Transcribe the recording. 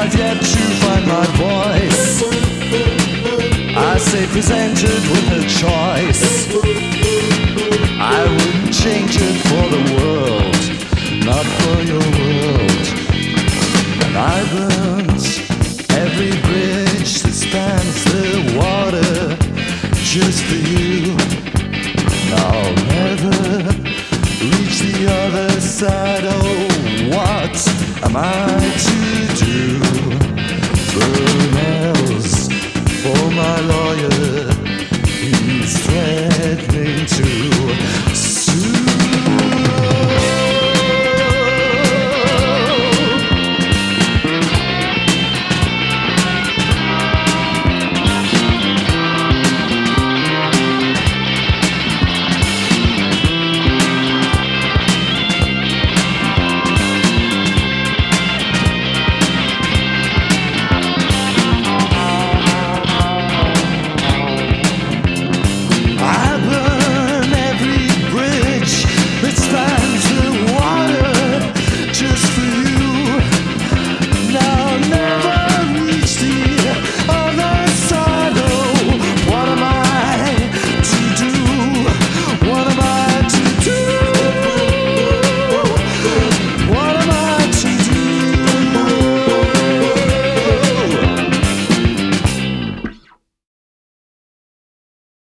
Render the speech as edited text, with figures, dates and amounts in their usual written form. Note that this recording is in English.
I've yet to find my voice. I say presented with a choice. I wouldn't change it for the world, not for your world. And I burnt every bridge that spans the water just for you. I'll never reach the other side. Oh, what am I to